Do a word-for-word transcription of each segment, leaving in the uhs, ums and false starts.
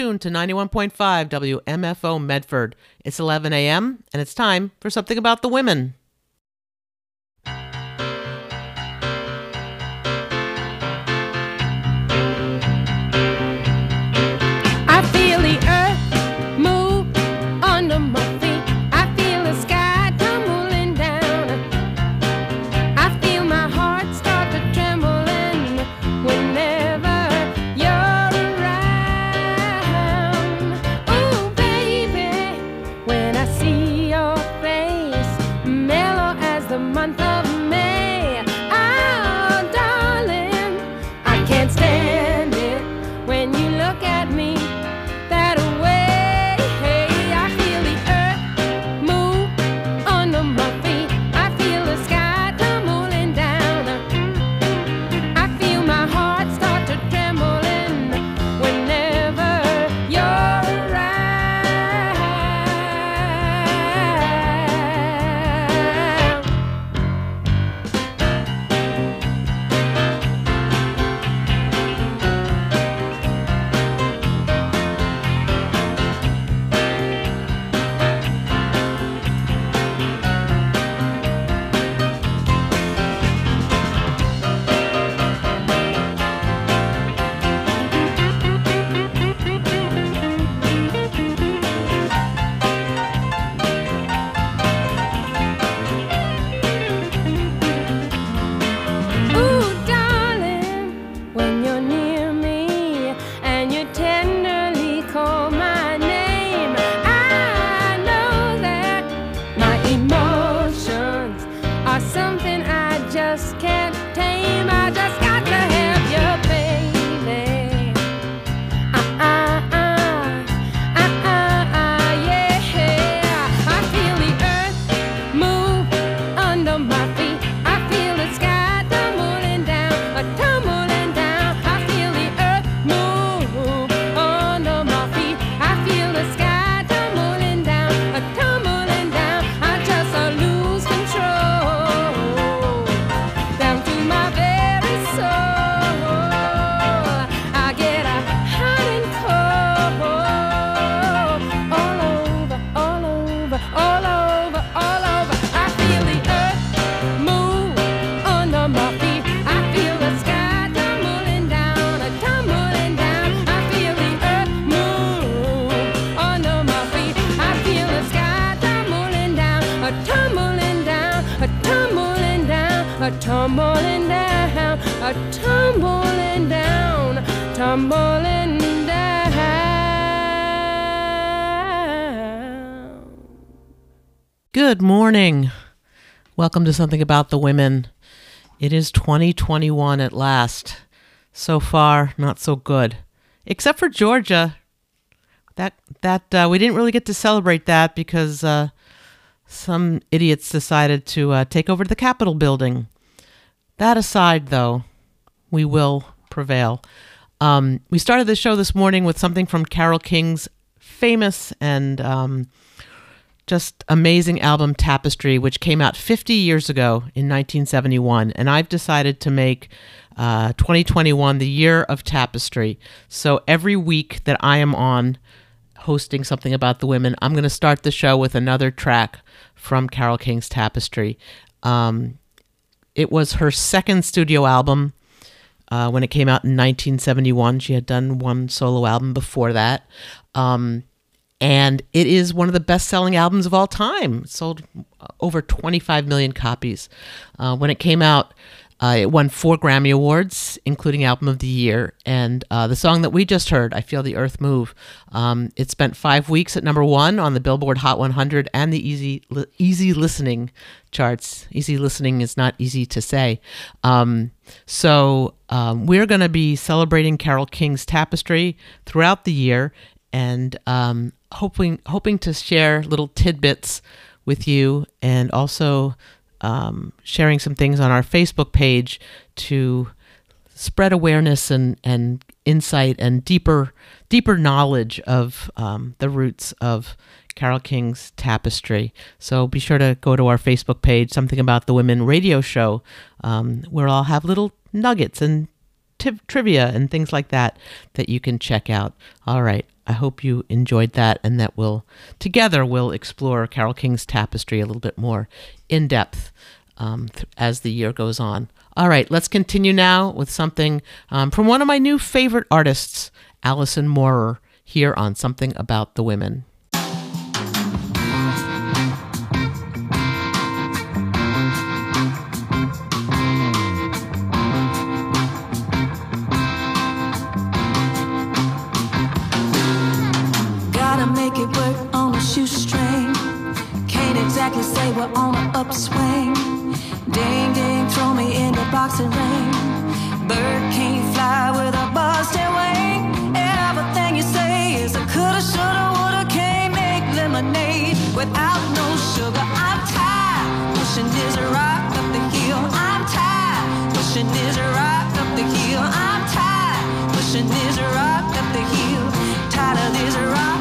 Tuned to ninety-one point five W M F O Medford. It's eleven a.m. and it's time for Something About the Women. I feel the earth move under my feet. I feel the sky tumbling down. I feel my heart start to trembling whenever you're around. Oh, baby, when I see your face, mellow as the month of May. Oh, darling, I can't stand it when you look at me that way. I feel the earth move under my feet. I feel the sky tumbling down. I feel my heart start to trembling whenever you're around. Ooh, darling, when you're near me and you tenderly call my name, I know that my emotions are something I just can't tame. I just got to have you, baby. Uh-uh-uh, uh-uh-uh, yeah. I feel the earth move under my feet. I feel the sky tumbling down, a tumbling down. I feel the earth move under my feet. I feel the sky tumbling down, a tumbling down. I just uh, lose control down to my very soul. I get a hot and cold all over, all over, all over, all over. I feel the earth move under my feet. I feel the sky tumbling down, a tumbling down. I feel the earth move under my feet. I feel the sky tumbling down, a tumbling down, a tumbling down, a tumbling down, a tumbling down, tumbling down. Good morning. Welcome to Something About the Women. It is twenty twenty-one at last. So far, not so good. Except for Georgia. That that uh, we didn't really get to celebrate that because uh, some idiots decided to uh, take over the Capitol building. That aside, though, we will prevail. Um, we started the show this morning with something from Carole King's famous and um, just amazing album Tapestry, which came out fifty years ago in nineteen seventy-one. And I've decided to make uh, twenty twenty-one the year of Tapestry. So every week that I am on hosting Something About the Women, I'm going to start the show with another track from Carole King's Tapestry. Um, it was her second studio album. Uh, when it came out in nineteen seventy-one, she had done one solo album before that. Um, and it is one of the best-selling albums of all time. It sold over twenty-five million copies. Uh, when it came out, uh, it won four Grammy Awards, including Album of the Year. And uh, the song that we just heard, I Feel the Earth Move, um, it spent five weeks at number one on the Billboard Hot one hundred and the Easy li- Easy Listening charts. Easy listening is not easy to say. Um, so um, we're going to be celebrating Carole King's Tapestry throughout the year, and um, hoping hoping to share little tidbits with you, and also um, sharing some things on our Facebook page to spread awareness and, and insight and deeper deeper knowledge of um, the roots of Carole King's Tapestry. So be sure to go to our Facebook page, Something About the Women radio show, um, where I'll have little nuggets and t- trivia and things like that that you can check out. All right, I hope you enjoyed that, and that we'll, together, we'll explore Carole King's Tapestry a little bit more in depth um, th- as the year goes on. All right, let's continue now with something um, from one of my new favorite artists, Alison Moorer, here on Something About the Women. Make it work on a shoestring. Can't exactly say we're on an upswing. Ding ding, throw me in the boxing ring. Bird can't fly with a busted wing. Everything you say is a coulda, shoulda, woulda. Can't make lemonade without no sugar. I'm tired pushing this rock up the hill. I'm tired pushing this rock up the hill. I'm tired pushing this rock up the hill. Tired of this rock.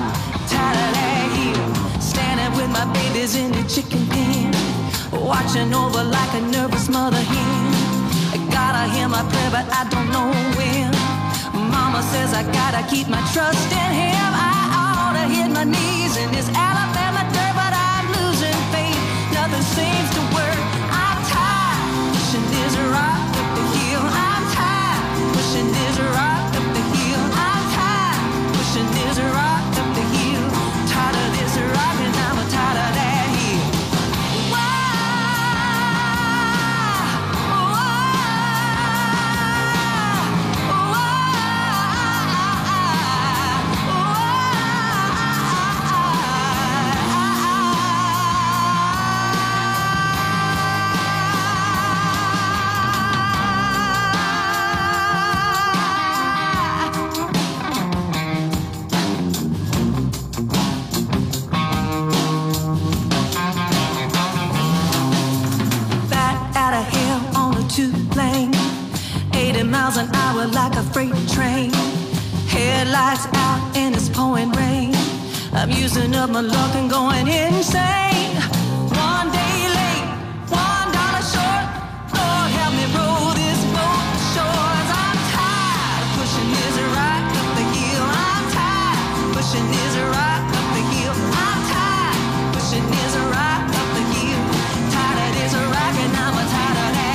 Standing with my babies in the chicken pen, watching over like a nervous mother hen. I gotta hear my prayer, but I don't know when. Mama says I gotta keep my trust in him. I ought to hit my knees in this Alabama dirt, but I'm losing faith. Nothing seems to work. I'm tired pushing this rock up the hill. I'm tired pushing this rock up the hill. I'm tired pushing this rock up the hill. Tired of this rock and I'm tired of that hill. Why? Two-lane, eighty miles an hour like a freight train. Headlights out and it's pouring rain. I'm using up my luck and going insane. One day late, one dollar short. Lord help me roll this boat to shores. I'm tired of pushing this rock up the hill. I'm tired pushing this rock up the hill. I'm tired pushing this rock up the hill. Tired of this rock and I'm tired of that.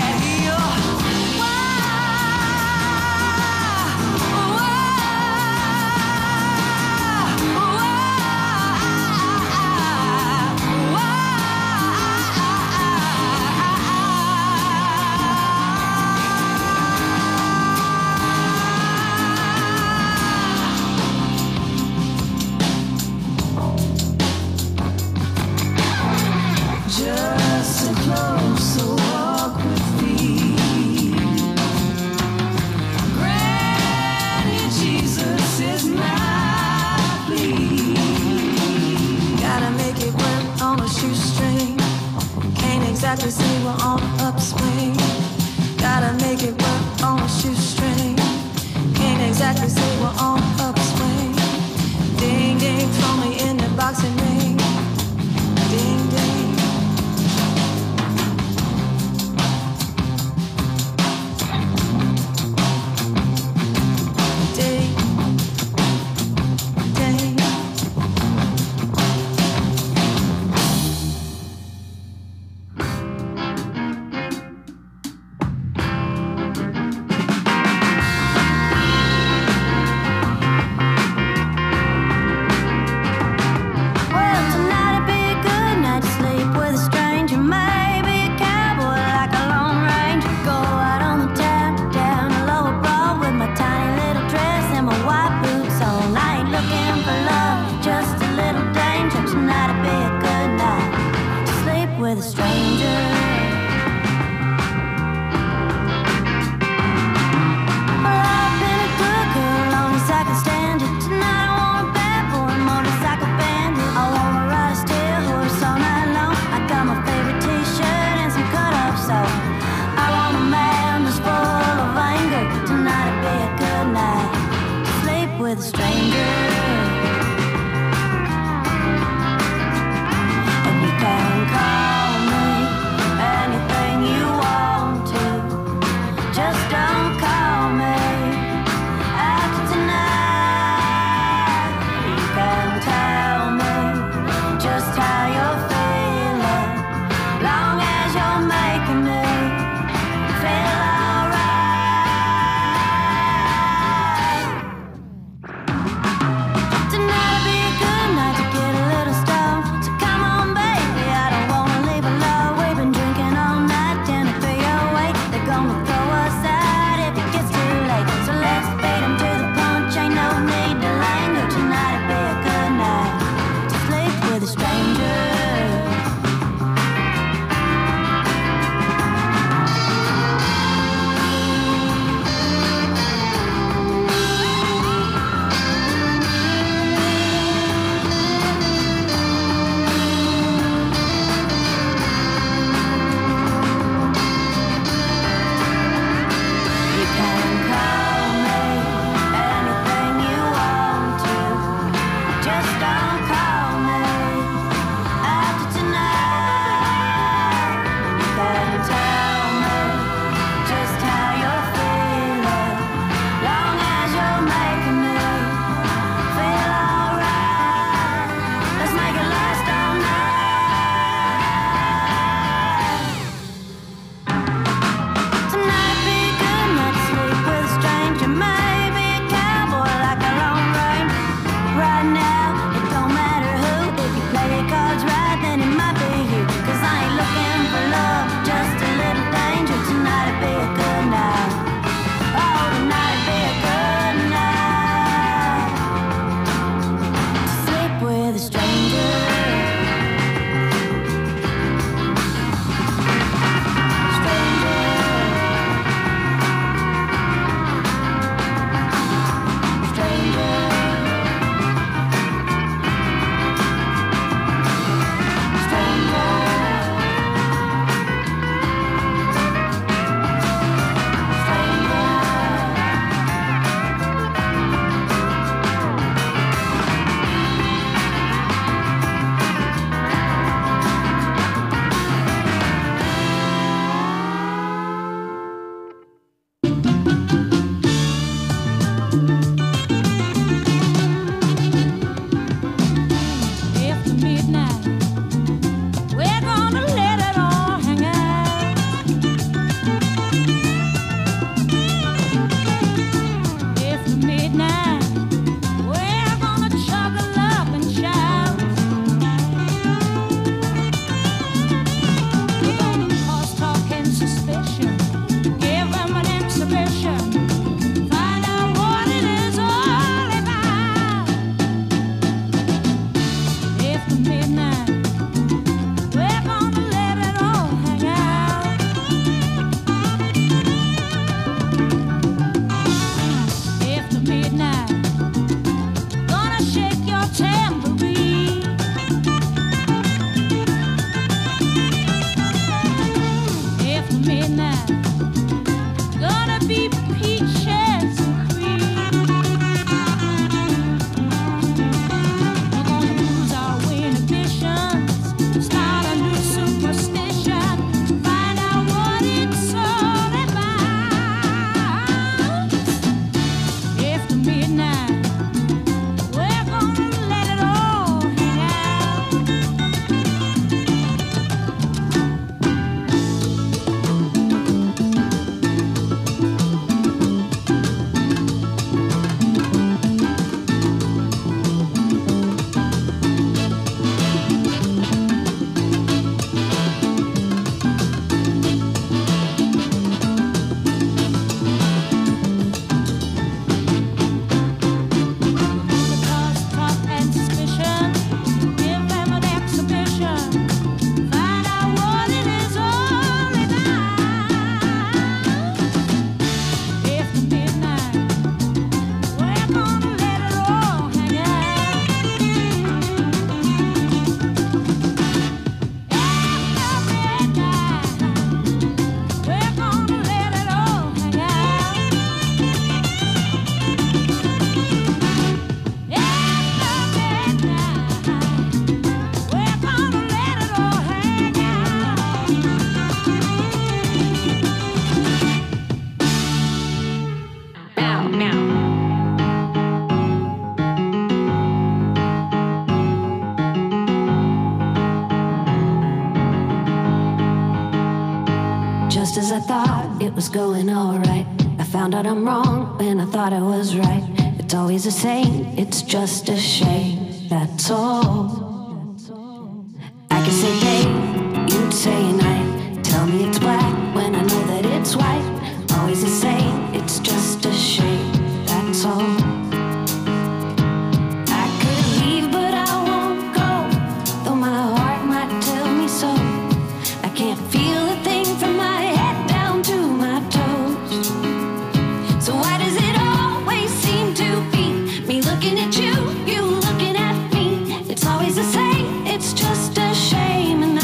Just a closer walk with me. Granny, Jesus is my plea. Gotta make it work on a shoestring. Can't exactly say we're on an upswing. Gotta make it work on a shoestring. Can't exactly say we're on an upswing. Ding ding, throw me in the boxing ring. Ding ding. now. It don't matter who, if you play your cards right, then it might be you. Cause I ain't looking for love, just a little danger. Tonight it'd be a good night. Oh, tonight it'd be a good night to sleep with a stranger. Just as I thought it was going alright, I found out I'm wrong when I thought I was right. It's always the same, it's just a shame, that's all. I can say day, you'd say night. Tell me it's black when I know that it's white. Always the same, it's just a shame, that's all. I could leave but I won't go, though my heart might tell me so. I can't feel a thing from my head down to my toes. So why does it always seem to be me looking at you, you looking at me? It's always the same, it's just a shame. And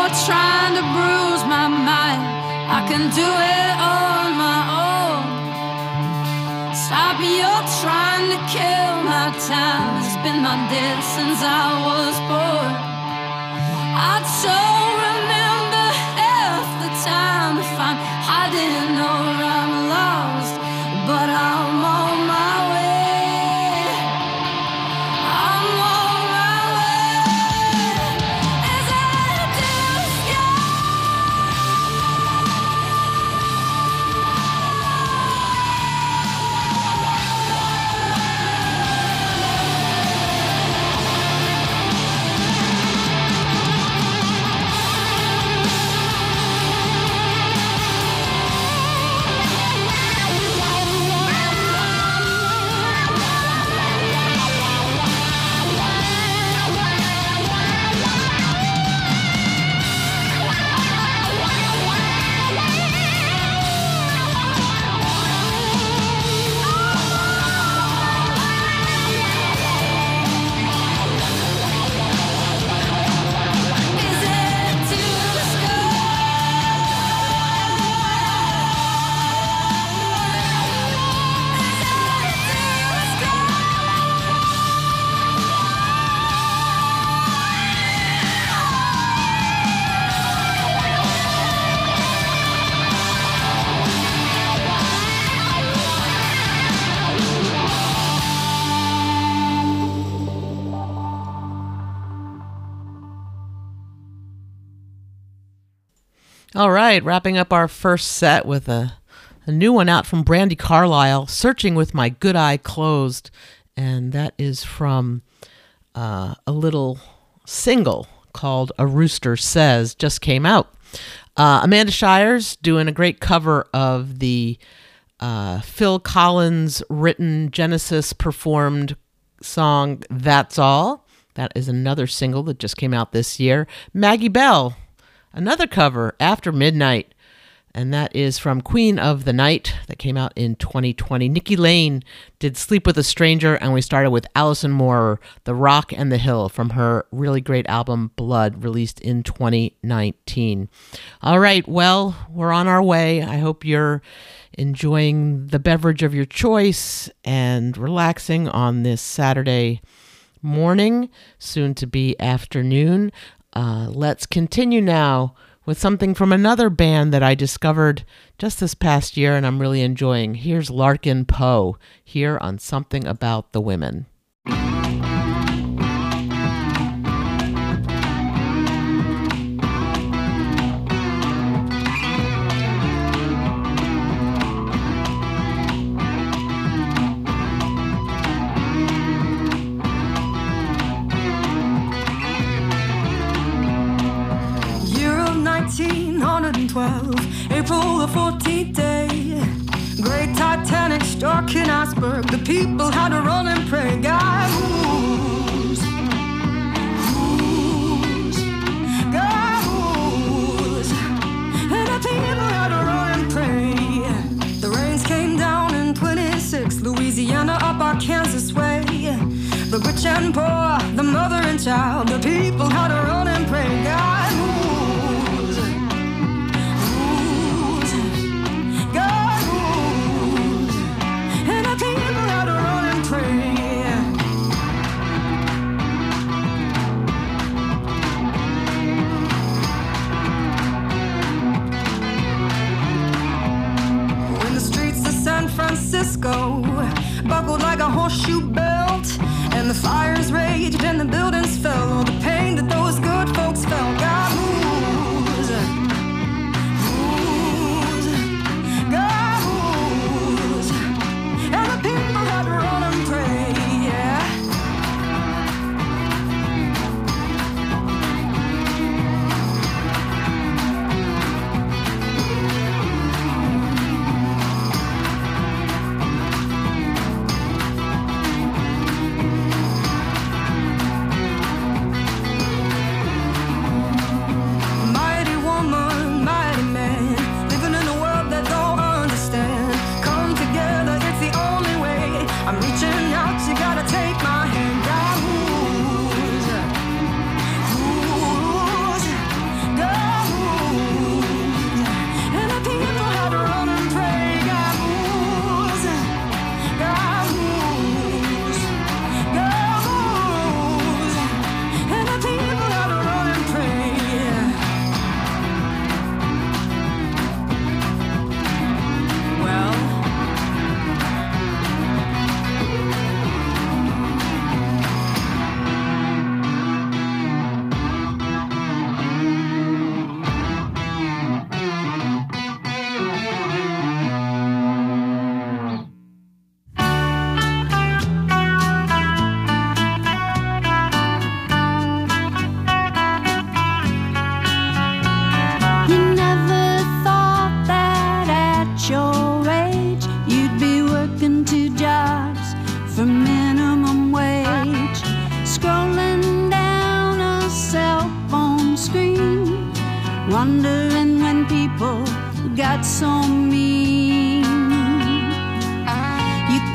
you're trying to bruise my mind, I can do it on my own. Stop me, you're trying to kill my time. It's been my day since I was born. I don't remember half the time if I'm hiding or I'm lost, but I'm on my way. I'm on my way. As I do All right, wrapping up our first set with a, a new one out from Brandi Carlile, Searching with My Good Eye Closed. And that is from uh, a little single called A Rooster Says, just came out. Uh, Amanda Shires doing a great cover of the uh, Phil Collins written, Genesis performed song That's All. That is another single that just came out this year. Maggie Bell, another cover, After Midnight, and that is from Queen of the Night that came out in twenty twenty. Nikki Lane did Sleep with a Stranger, and we started with Alison Moore, The Rock and the Hill, from her really great album Blood, released in twenty nineteen. All right, well, we're on our way. I hope you're enjoying the beverage of your choice and relaxing on this Saturday morning, soon to be afternoon. Uh, let's continue now with something from another band that I discovered just this past year and I'm really enjoying. Here's Larkin Poe here on Something About the Women. nineteen twelve, April the fourteenth day. Great Titanic struck an iceberg. The people had to run and pray. God moves, moves, God moves. And the people had to run and pray. The rains came down in twenty-six, Louisiana up Arkansas way. The rich and poor, the mother and child, the people had to run and pray. God moves. Francisco buckled like a horseshoe belt, and the fires raged and the buildings fell. All the pain that those good folks felt. God moves, moves, God moves, and the people had to run and pray. Yeah.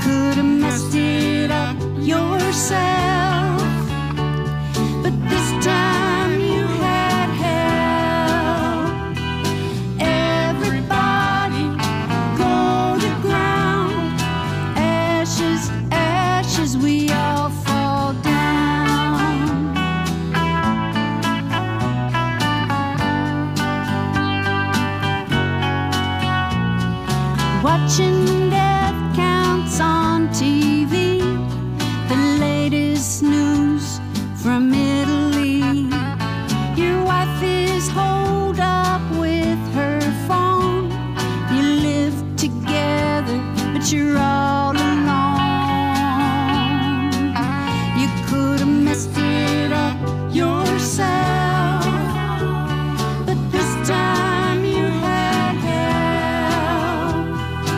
could have messed it up yourself, but this time you had help. Everybody go to ground, ashes, ashes, we all fall down. Watching death counts on T V, the latest news from Italy. Your wife is holed up with her phone. You live together, but you're all alone. You could have messed it up yourself, but this time you had help.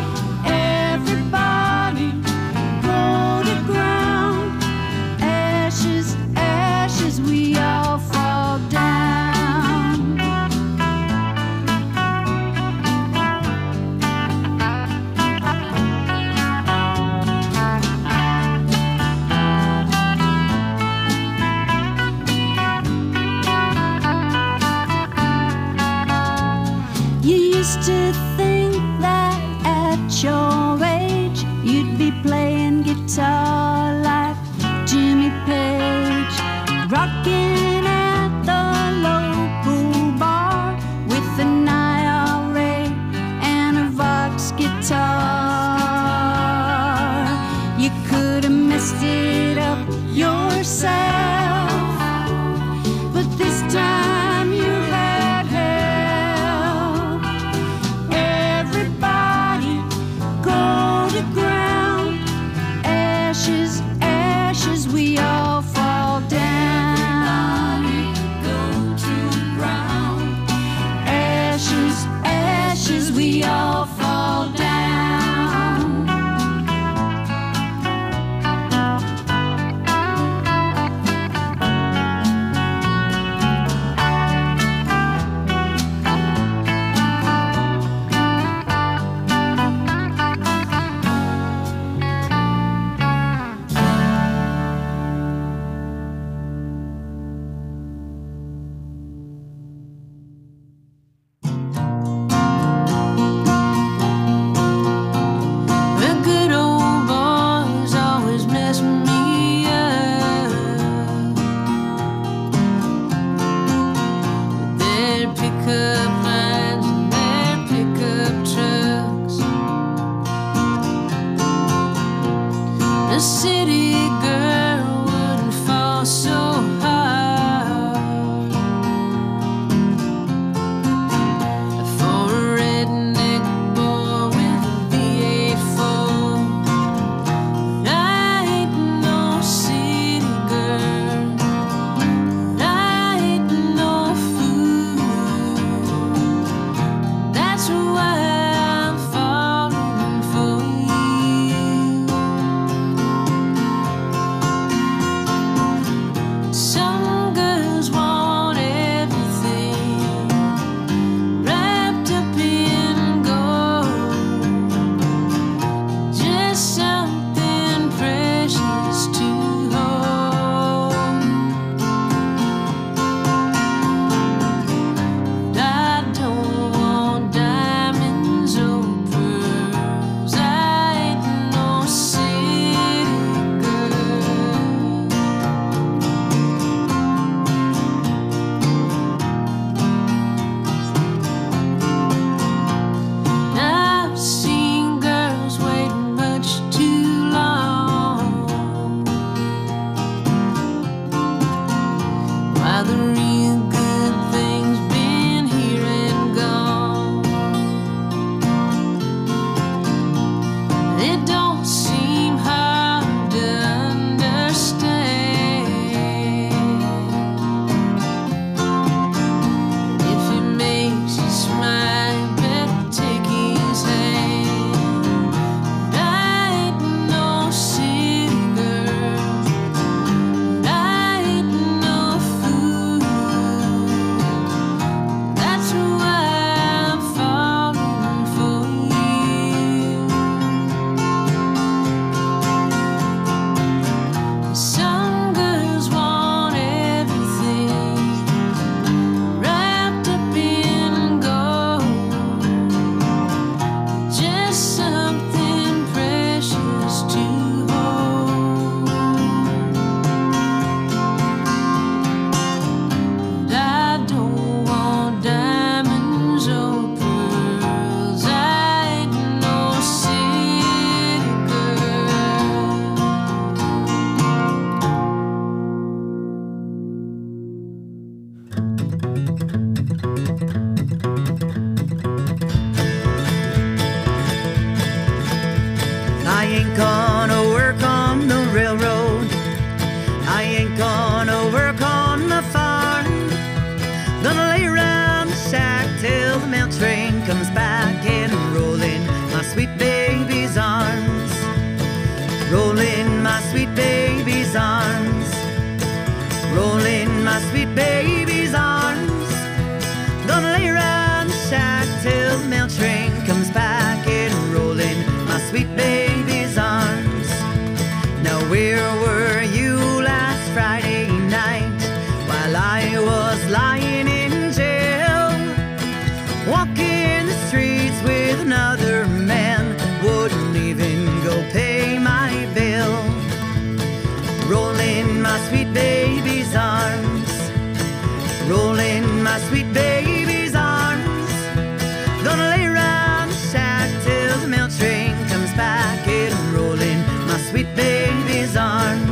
Everybody go to ground, ashes, ashes, we all fall down. You used to think that at your age you'd be playing guitar like Jimmy Page, rocking at the local bar with an I R A and a Vox guitar. You could have messed it up yourself, but this time you had help. Everybody go to ground, ashes, ashes, we all fall down. Go to ground, ashes, ashes, we all fall down. The good old boys always mess me up with their pickup lines and their pickup trucks. The city girl wouldn't fall so hard for a redneck boy with a V eight four. I ain't no city girl, I ain't no fool. That's why I'm falling for you. gonna work on the railroad. I ain't gonna work on the farm. Gonna lay around the shack till the mail train comes back and roll in my sweet baby's arms. Roll in my sweet baby's arms. Roll in my sweet baby's arms. Gonna lay around the shack till the mail train comes back and roll in my sweet baby's arms. Now where were you last Friday night while I was lying in jail? Walking the streets with another man, wouldn't even go pay my bill. Roll in my sweet baby's arms. Roll in my sweet baby's arms. Gonna lay around the shack till the mail train comes back and roll in my sweet baby's arms.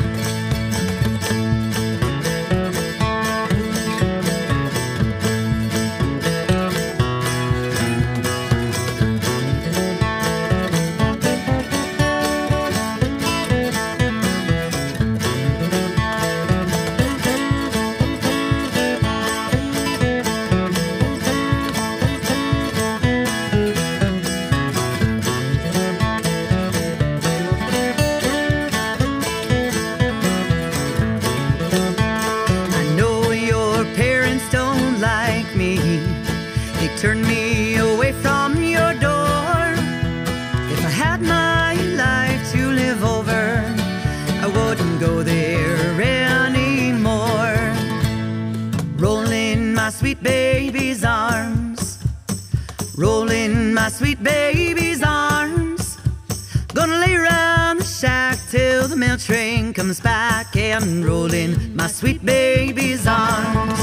Turn me away from your door. If I had my life to live over, I wouldn't go there anymore. Roll in my sweet baby's arms. Roll in my sweet baby's arms. Gonna lay around the shack till the mail train comes back and roll in my sweet baby's arms.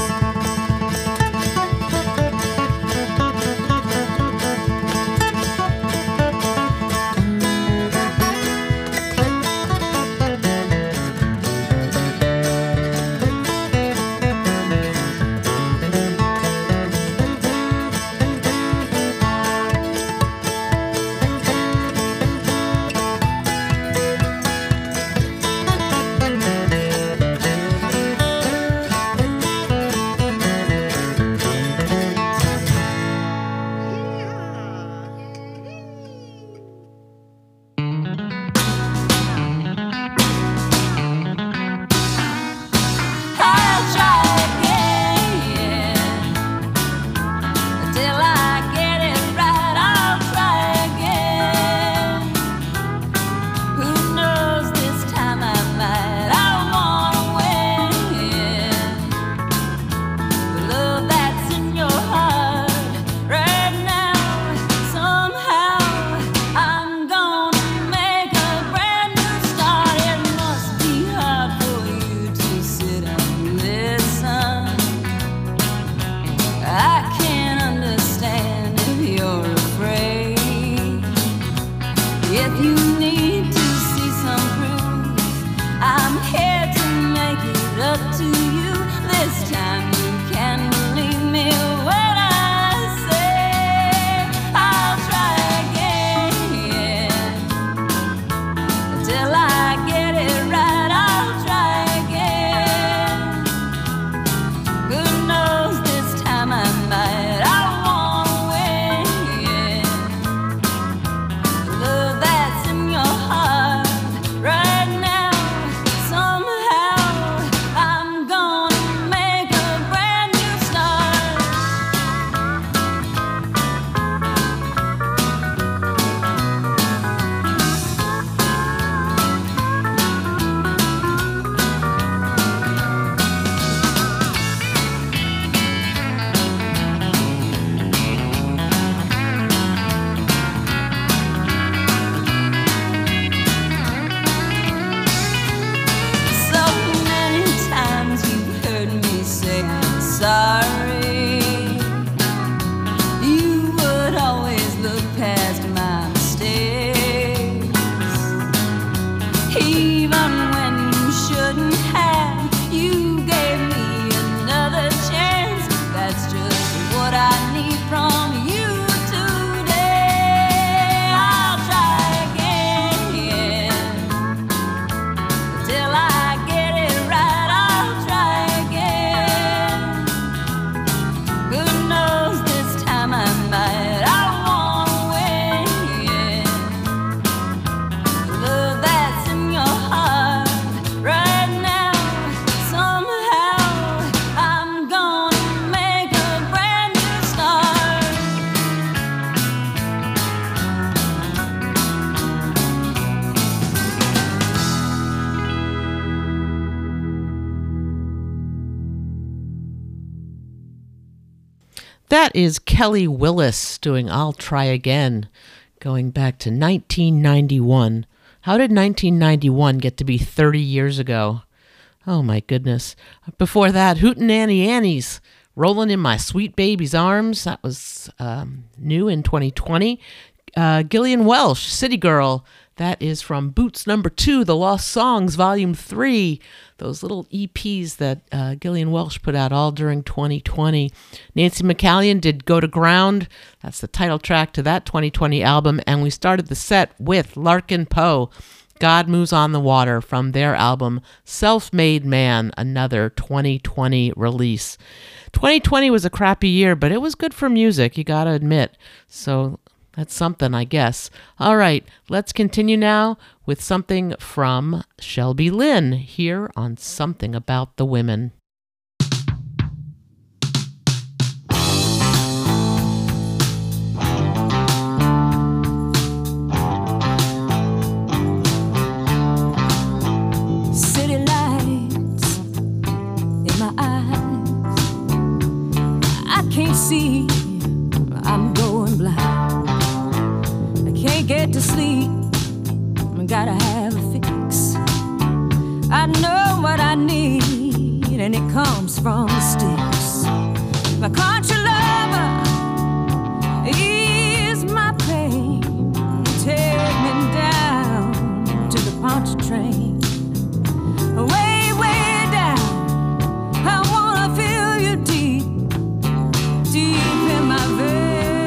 From you today, I'll try again. That is Kelly Willis doing I'll Try Again, going back to nineteen ninety-one. How did nineteen ninety-one get to be thirty years ago? Oh my goodness. Before that, Hootenanny Annie's Rolling in My Sweet Baby's Arms. That was um, new in twenty twenty. Uh, Gillian Welch, City Girl. That is from Boots Number Two, The Lost Songs, Volume Three. Those little E Ps that uh, Gillian Welch put out all during twenty twenty. Nancy McCallion did Go to Ground. That's the title track to that twenty twenty album. And we started the set with Larkin Poe, God Moves on the Water, from their album Self-Made Man, another twenty twenty release. twenty twenty was a crappy year, but it was good for music, you gotta admit. So that's something, I guess. All right, let's continue now with something from Shelby Lynne here on Something About the Women. City lights in my eyes, I can't see, I'm going blind. Can't get to sleep, I gotta have a fix. I know what I need, and it comes from the sticks. My country lover is my pain. Take me down to the Pontchartrain, way, way down. I wanna feel you deep, deep in my veins.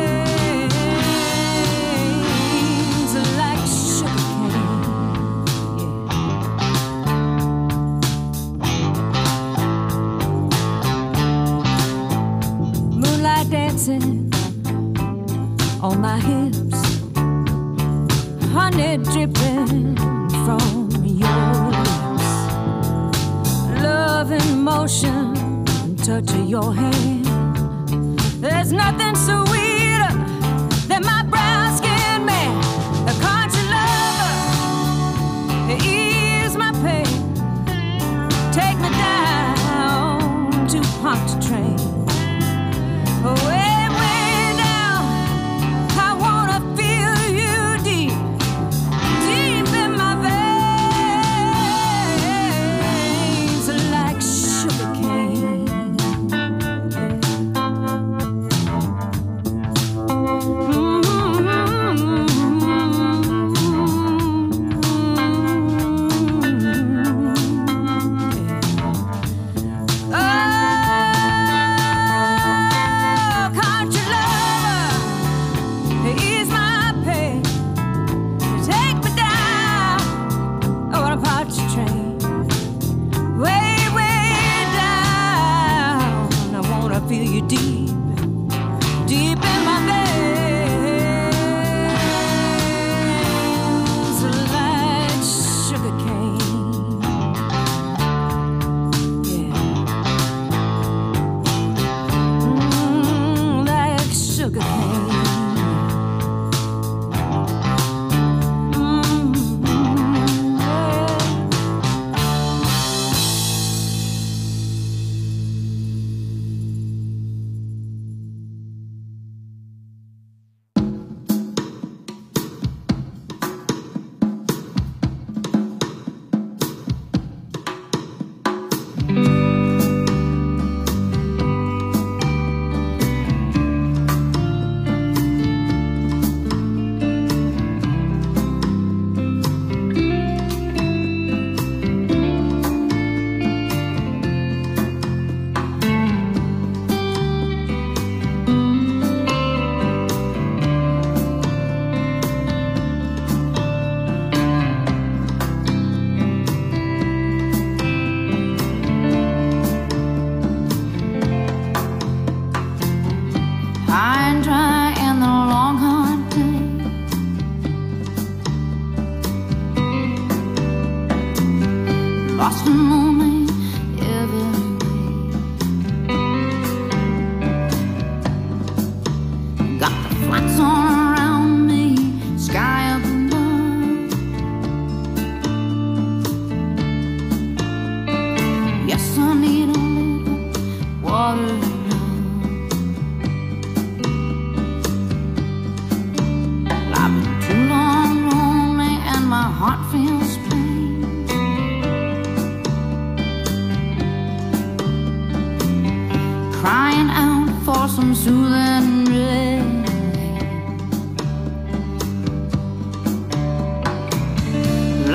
Dancing on my hips, honey dripping from your lips, love in motion, touch of your hand. There's nothing sweeter than my brown skinned man. A country lover is my pain. Take me down to Pontchartrain. Way, way down, I wanna feel you deep, deep in my veins, like sugar cane.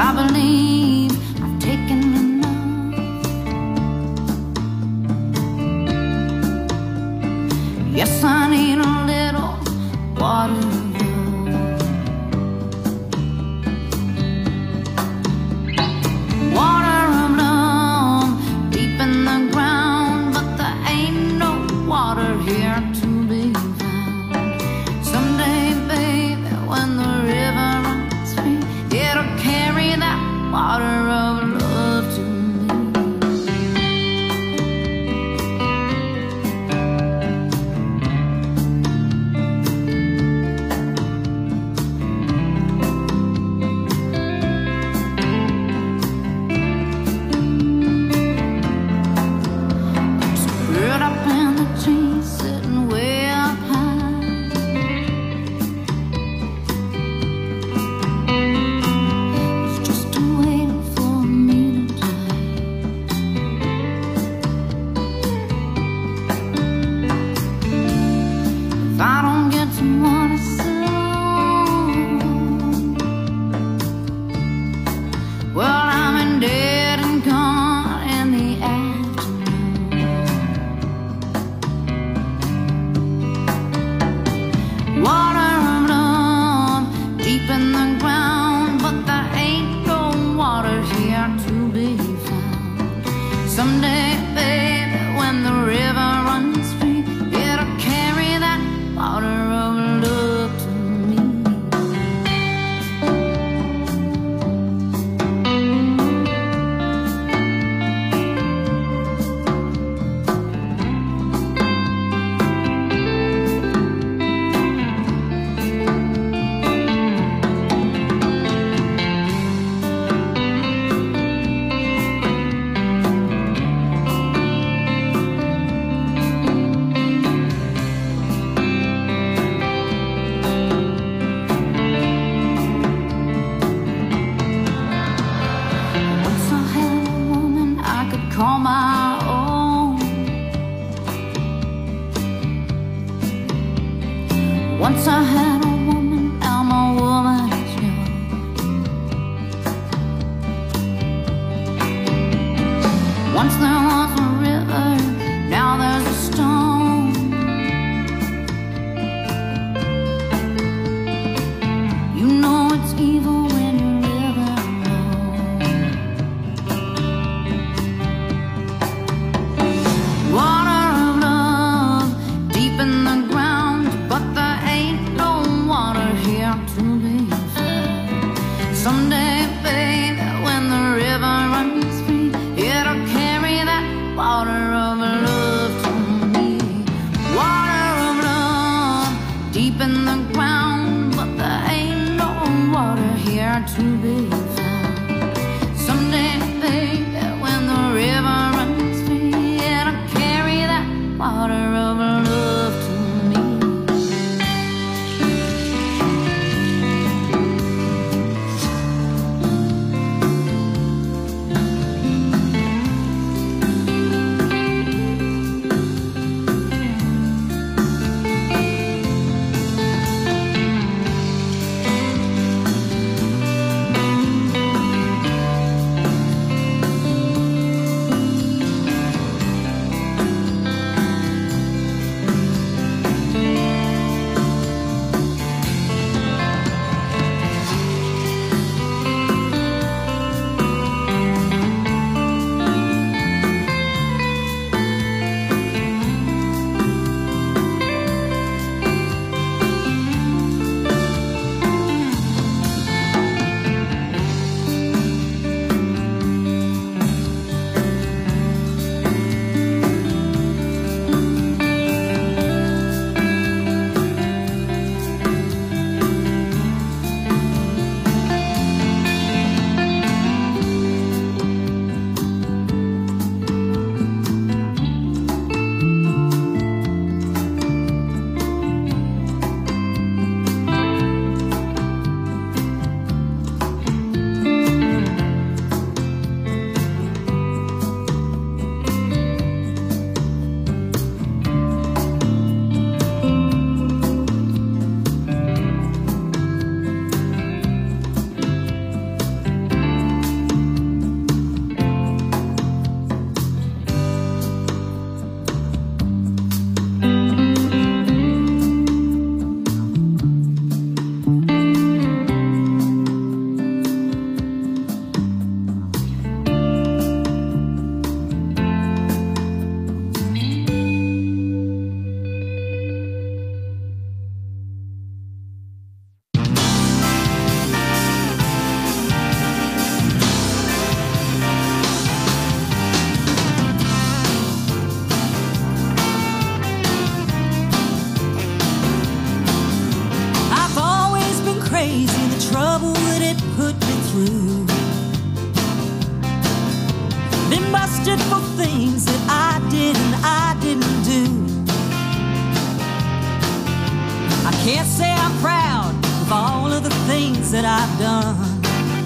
I believe I've taken enough. Yes, I need a little water. Water of love deep in the ground, but there ain't no water here to be found. Someday, baby, when the river runs free, it'll carry that water of love to me. Spread up in the trees, sitting way up high. It's just waiting for me to die. If I don't get to what I sit on, well, I'm in dead and gone in the afternoon. Water of love deep in the ground, but there ain't no water here to be found. Someday, baby, when the river runs free, it'll carry that water of love to me. Once I had a woman I could call my own. Once I had a woman, now my woman is young. Once there was a river, now there's a stone. You know it's evil when you live alone. Water of love deep in the ground, but there ain't no water here to be found. Someday, baby, when the river runs free, it'll carry I've done.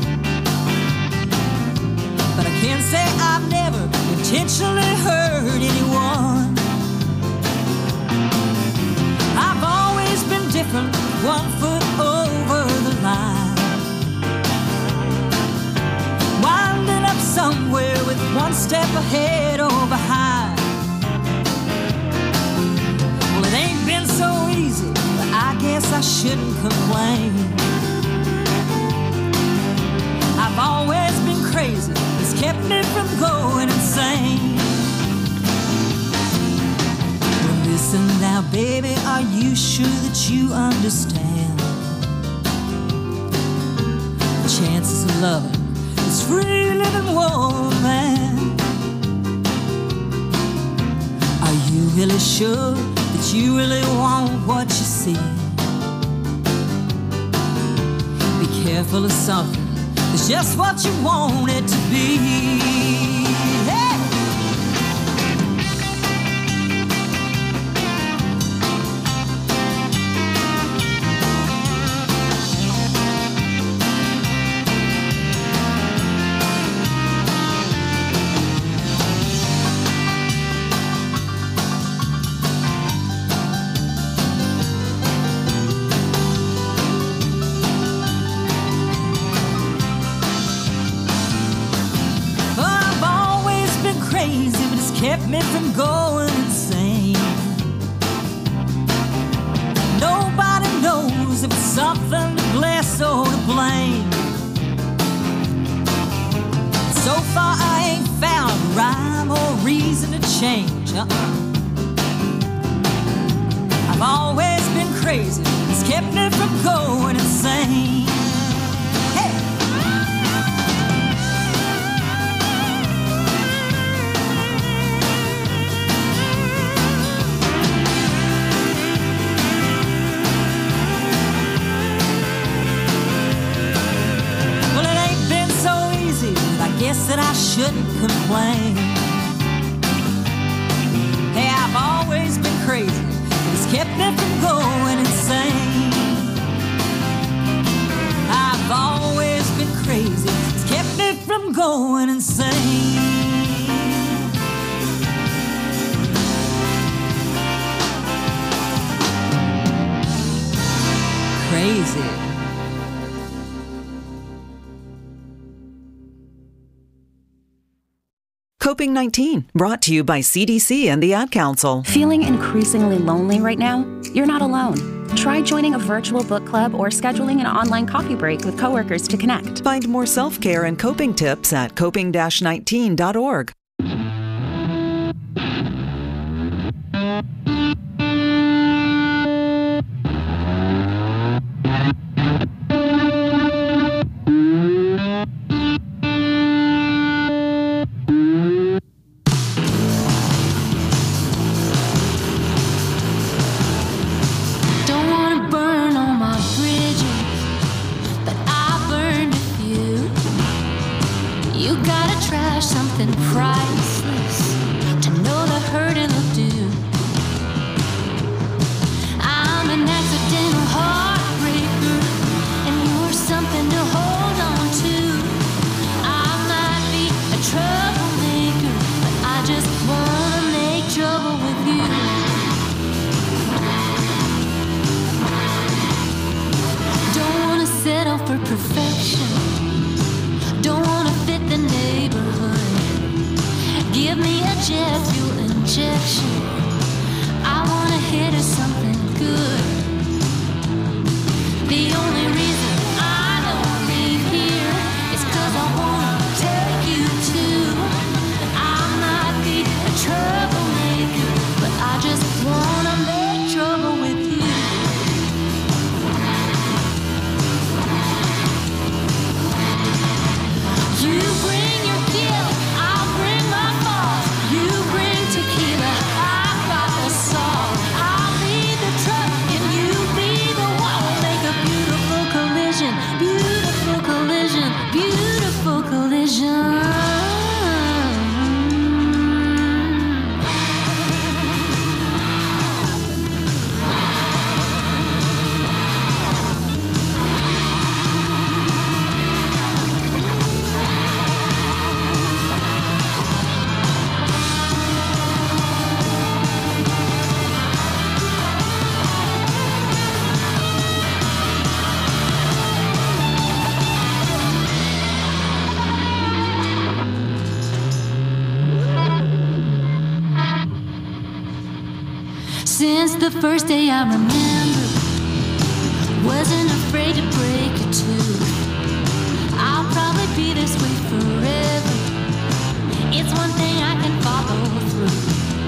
But I can't say I've never intentionally hurt anyone. I've always been different, one foot over the line, winding up somewhere with one step ahead or behind. Well, it ain't been so easy, but I guess I shouldn't complain. I've always been crazy, it's kept me from going insane. Well, listen now, baby, are you sure that you understand? The chances of loving this free living woman. Are you really sure that you really want what you see? Be careful of something, it's just what you want it to be. Hey! Kept me from going insane. Nobody knows if it's something to bless or to blame. So far I ain't found rhyme or reason to change. Uh-uh. I've always been crazy, it's kept me from going insane. Hey! Guess that I shouldn't complain. Hey, I've always been crazy, it's kept me from going insane. I've always been crazy, it's kept me from going insane. Crazy. Coping nineteen, brought to you by C D C and the Ad Council. Feeling increasingly lonely right now? You're not alone. Try joining a virtual book club or scheduling an online coffee break with coworkers to connect. Find more self-care and coping tips at coping nineteen dot org. Something priceless to know the hurt it'll do. I'm an accidental heartbreaker, and you're something to hold on to. I might be a troublemaker, but I just wanna make trouble with you. Don't wanna settle for perfection, don't wanna fit the neighborhood. Give me a jet fuel injection, I wanna hit her something good. The only reason I don't leave here is 'cause I wanna take you to. I might be a troublemaker, but I just wanna make trouble with you. You bring your guilt, I'll bring my faults. You bring tequila, I Since the first day I remember, wasn't afraid to break it too. I'll probably be this way forever. It's one thing I can follow through.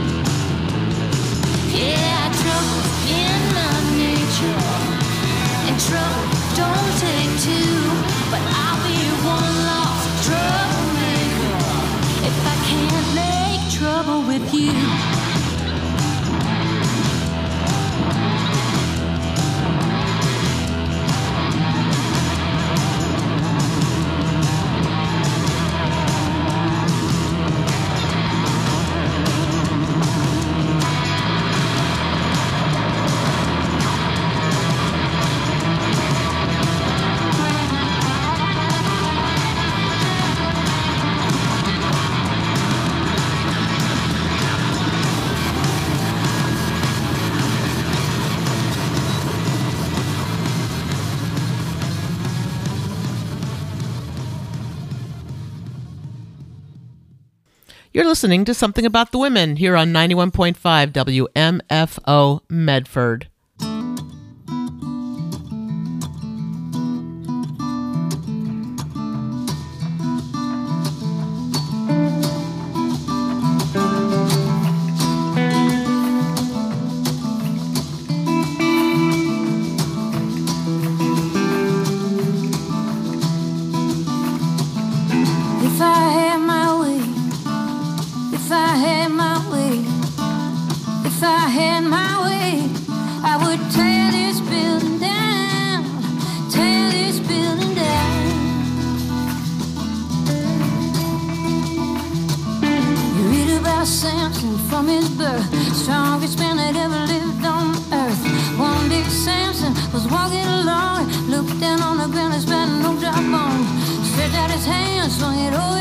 Yeah, trouble in my nature, and trouble don't take two. But I'll be one lost troublemaker if I can't make trouble with you. You're listening to Something About the Women here on ninety-one point five W M F O Medford. If I had my way, if I had my way, if I had my way, I would tear this building down, tear this building down. You read about Samson from his birth, strongest man that ever lived on earth. One day Samson was walking along, looked down on the ground, his bad no drop on. Stretched out his hand, swung it over